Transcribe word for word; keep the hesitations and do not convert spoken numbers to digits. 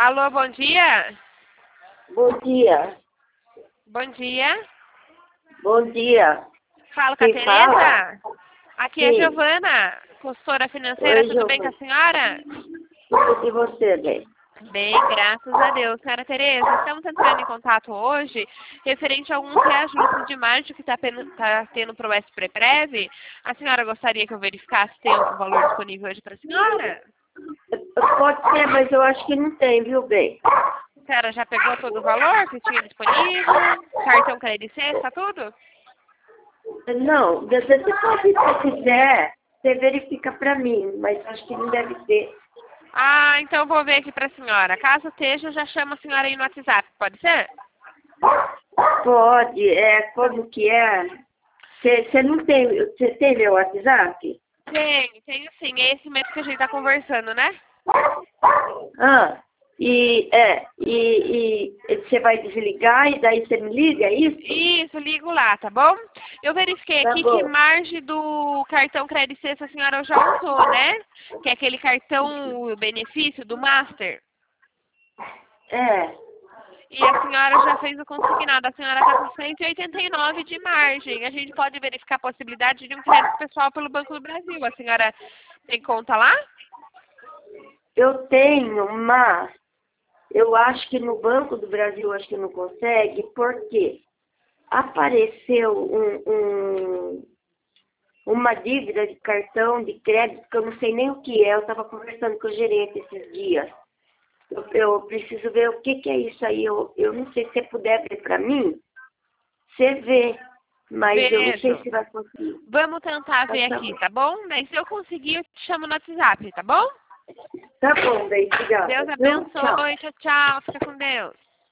Alô, bom dia? Bom dia. Bom dia. Bom dia. Falo com a Quem fala? Tereza? Aqui é a Sim. Giovana, consultora financeira. Oi, Tudo bem com a Giovana. senhora? Tudo e você, bem? Bem, graças a Deus. Senhora Tereza, estamos entrando em contato hoje referente a alguns reajustes de margem que está tá tendo para o S P R E P R E V. A senhora gostaria que eu verificasse se tem algum valor disponível hoje para a senhora? Pode ser, mas eu acho que não tem, viu, bem? A senhora já pegou todo o valor que tinha disponível? Cartão com licença, tudo? Não, você pode, se quiser, você verifica pra mim, mas acho que não deve ter. Ah, então eu vou ver aqui para a senhora. Caso esteja, eu já chamo a senhora aí no WhatsApp, pode ser? Pode, é, como que é? Você você não tem, você tem meu WhatsApp? Tenho, tenho sim. É esse mesmo que a gente está conversando, né? Ah, e, é, e, e você vai desligar e daí você me liga, é isso? Isso, ligo lá, tá bom? Eu verifiquei Tá aqui que bom. margem do cartão Crédito Sexta a senhora já usou, né? Que é aquele cartão o benefício do Master. É, E a senhora já fez o consignado. A senhora está com cento e oitenta e nove de margem. A gente pode verificar a possibilidade de um crédito pessoal pelo Banco do Brasil. A senhora tem conta lá? eu tenho, mas eu acho que no Banco do Brasil acho que não consegue, porque apareceu um, um- uma dívida de cartão de crédito que eu não sei nem o que é. Eu estava conversando com o gerente esses dias. Eu, eu preciso ver o que, que é isso aí. Eu, eu não sei se você puder ver para mim, você vê, mas eu não sei Vejo. se vai conseguir. Vamos tentar Mas ver tá aqui, bom. tá bom? Mas se eu conseguir, eu te chamo no WhatsApp, tá bom? Tá bom, daí, Deus obrigada. Viu? Tchau. abençoe. Tchau, tchau. Fica com Deus.